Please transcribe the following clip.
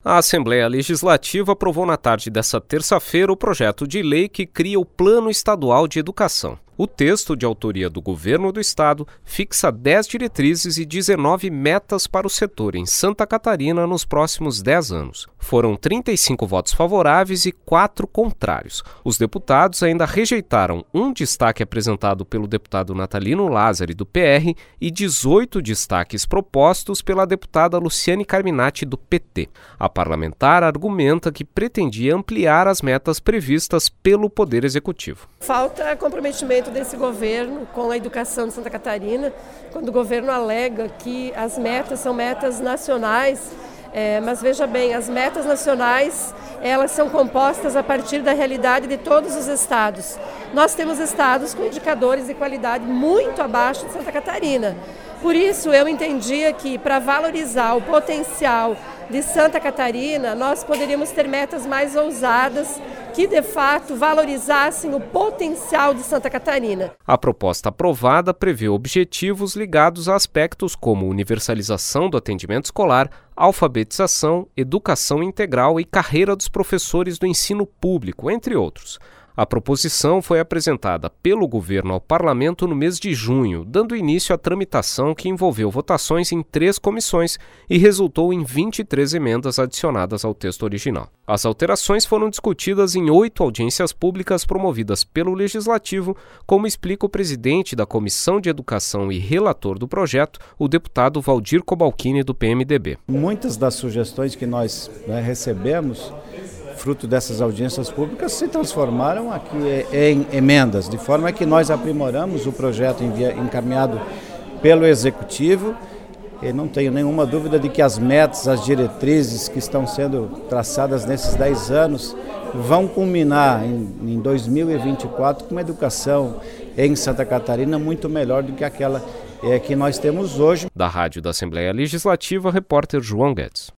A Assembleia Legislativa aprovou na tarde desta terça-feira o projeto de lei que cria o Plano Estadual de Educação. O texto, de autoria do Governo do Estado, fixa 10 diretrizes e 19 metas para o setor em Santa Catarina nos próximos 10 anos. Foram 35 votos favoráveis e 4 contrários. Os deputados ainda rejeitaram um destaque apresentado pelo deputado Natalino Lázari, do PR, e 18 destaques propostos pela deputada Luciane Carminati, do PT. A parlamentar argumenta que pretendia ampliar as metas previstas pelo Poder Executivo. Falta comprometimento desse governo com a educação de Santa Catarina, quando o governo alega que as metas são metas nacionais, mas veja bem, as metas nacionais elas são compostas a partir da realidade de todos os estados. Nós temos estados com indicadores de qualidade muito abaixo de Santa Catarina. Por isso eu entendia que para valorizar o potencial de Santa Catarina, nós poderíamos ter metas mais ousadas que, de fato, valorizassem o potencial de Santa Catarina. A proposta aprovada prevê objetivos ligados a aspectos como universalização do atendimento escolar, alfabetização, educação integral e carreira dos professores do ensino público, entre outros. A proposição foi apresentada pelo governo ao parlamento no mês de junho, dando início à tramitação que envolveu votações em 3 comissões e resultou em 23 emendas adicionadas ao texto original. As alterações foram discutidas em 8 audiências públicas promovidas pelo Legislativo, como explica o presidente da Comissão de Educação e relator do projeto, o deputado Valdir Cobalcini, do PMDB. Muitas das sugestões que nós recebemos, fruto dessas audiências públicas, se transformaram aqui em emendas, de forma que nós aprimoramos o projeto encaminhado pelo Executivo. E não tenho nenhuma dúvida de que as metas, as diretrizes que estão sendo traçadas nesses 10 anos vão culminar em 2024 com uma educação em Santa Catarina muito melhor do que aquela que nós temos hoje. Da Rádio da Assembleia Legislativa, repórter João Guedes.